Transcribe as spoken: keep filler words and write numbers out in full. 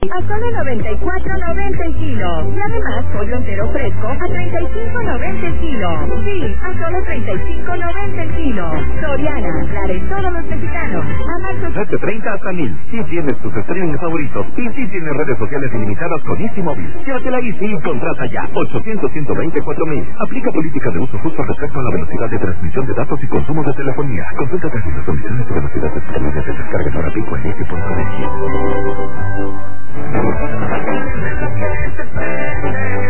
A solo noventa y cuatro noventa el kilo. Y además, pollo entero fresco a treinta y cinco noventa el kilo. Sí, a solo treinta y cinco noventa el kilo. Soriana, la de todos los mexicanos. A marzo... Desde treinta hasta mil. Sí tienes tus streaming favoritos. Y sí tienes redes sociales ilimitadas con Easy Móvil. Llévatela Easy y contrata ya. ochocientos, ciento veinticuatro mil. Aplica política de uso justo respecto a la velocidad de transmisión de datos y consumo de telefonía. Consulta casi las condiciones de velocidad de descargas de descargas ahora pico en easy punto com.